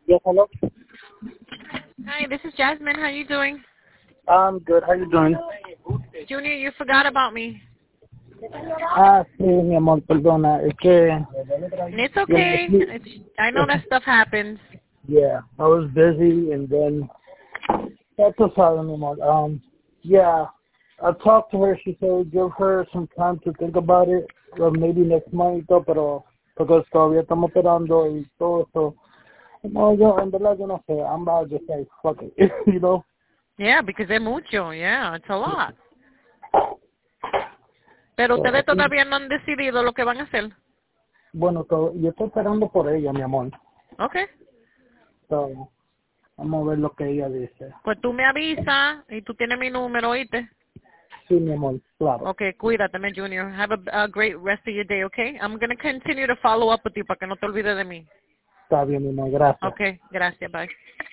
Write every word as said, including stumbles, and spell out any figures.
Yes, hello. Hi, this is Jasmine. How you doing? I'm good. How you doing? Junior, you forgot about me. Ah, sí, mi amor, perdona. Es que, It's you know, okay. It's, I know that stuff happens. yeah, I was busy, and then that's a problem, mi amor. Um, yeah, I talked to her. She said give her some time to think about it, or maybe next month, pero porque todavía estamos esperando y todo eso. No, yo en verdad yo no sé. I'm about to just say fuck it, you know. Yeah, because es mucho. Yeah, it's a lot. Pero So, ustedes todavía no han decidido lo que van a hacer. bueno, to- yo estoy esperando por ella, mi amor. Okay. So, vamos a ver lo que ella dice. Pues tú me avisas y tú tienes mi número, ¿oíste? Sí, mi amor, claro. Okay, cuídate, mi Junior. Have a, a great rest of your day, okay? I'm going to continue to follow up with you para que no te olvides de mí. Está bien, mi amor, gracias. Okay, gracias, bye.